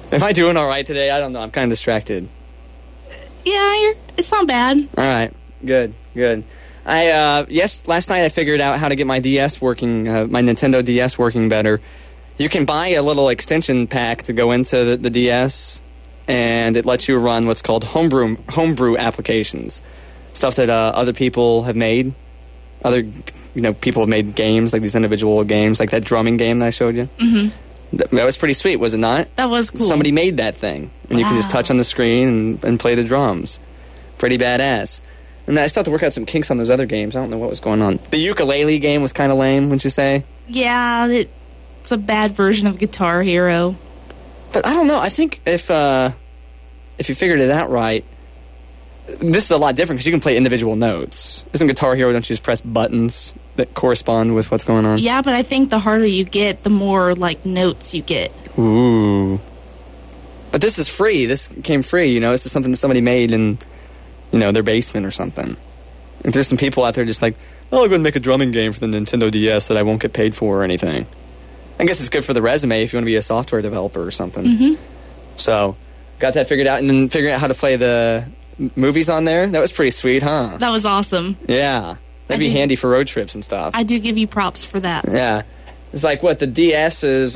Am I doing all right today? I don't know. I'm kind of distracted. Yeah, it's not bad. All right. Good. Last night I figured out how to get my DS working, my Nintendo DS working better. You can buy a little extension pack to go into the DS, and it lets you run what's called homebrew applications. Stuff that other people have made. People have made games, like these individual games, like that drumming game that I showed you. Mm-hmm. That was pretty sweet, was it not? That was cool. Somebody made that thing, and you can just touch on the screen and play the drums. Pretty badass. And I still have to work out some kinks on those other games. I don't know what was going on. The ukulele game was kind of lame, wouldn't you say? Yeah, it's a bad version of Guitar Hero. But I don't know. I think if you figured it out right, this is a lot different because you can play individual notes. Isn't Guitar Hero, don't you just press buttons that correspond with what's going on? Yeah, but I think the harder you get, the more, notes you get. Ooh. But this is free. This came free, This is something that somebody made in, their basement or something. If there's some people out there just like, I'll go and make a drumming game for the Nintendo DS that I won't get paid for or anything. I guess it's good for the resume if you want to be a software developer or something. Mm-hmm. So, got that figured out. And then figuring out how to play the movies on there. That was pretty sweet, huh? That was awesome. Yeah. That'd be handy for road trips and stuff. I do give you props for that. Yeah. It's like, the DS is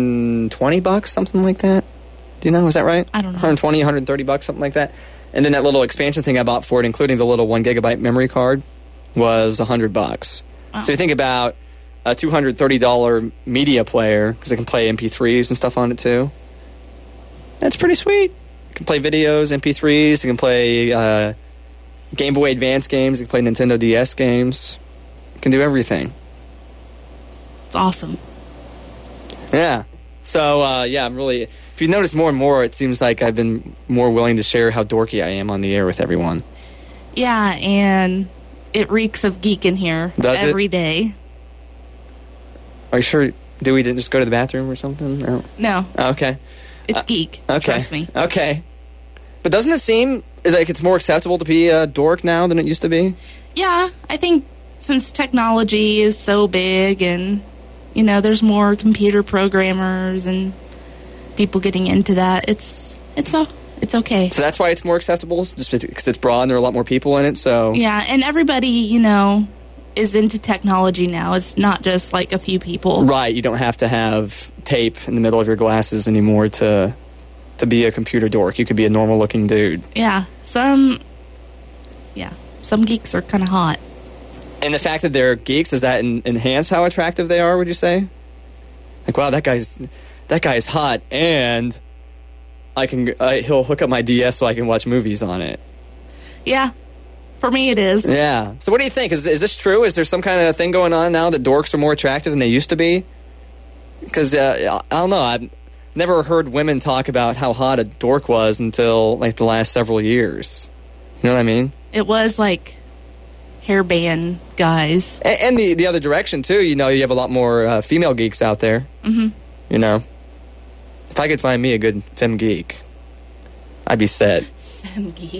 $120, something like that? Do you know? Is that right? I don't know. $120, $130, something like that. And then that little expansion thing I bought for it, including the little 1 gigabyte memory card, was $100. Wow. So you think about a $230 media player, because it can play MP3s and stuff on it too. That's pretty sweet. You can play videos, MP3s, you can play Game Boy Advance games, you can play Nintendo DS games. You can do everything. It's awesome. Yeah. So, I'm really... If you notice more and more, it seems like I've been more willing to share how dorky I am on the air with everyone. Yeah, and it reeks of geek in here every day. Are you sure? Do we just go to the bathroom or something? No. Okay. It's geek. Okay. Trust me. Okay. But doesn't it seem like it's more acceptable to be a dork now than it used to be? Yeah, I think since technology is so big and, there's more computer programmers and people getting into that, it's okay. So that's why it's more acceptable? Just because it's broad and there are a lot more people in it, so... Yeah, and everybody, is into technology now. It's not just a few people. Right, you don't have to have tape in the middle of your glasses anymore to be a computer dork. You could be a normal looking dude. Yeah, some geeks are kind of hot. And the fact that they're geeks, does that enhance how attractive they are, would you say? Like, wow, that guy's hot, and he'll hook up my DS so I can watch movies on it. Yeah. For me, it is. Yeah. So what do you think? Is this true? Is there some kind of thing going on now that dorks are more attractive than they used to be? Because, I don't know, I've never heard women talk about how hot a dork was until, the last several years. You know what I mean? It was, hairband guys. And the other direction, too. You have a lot more female geeks out there. Mm-hmm. If I could find me a good femme geek, I'd be set. Femme geek.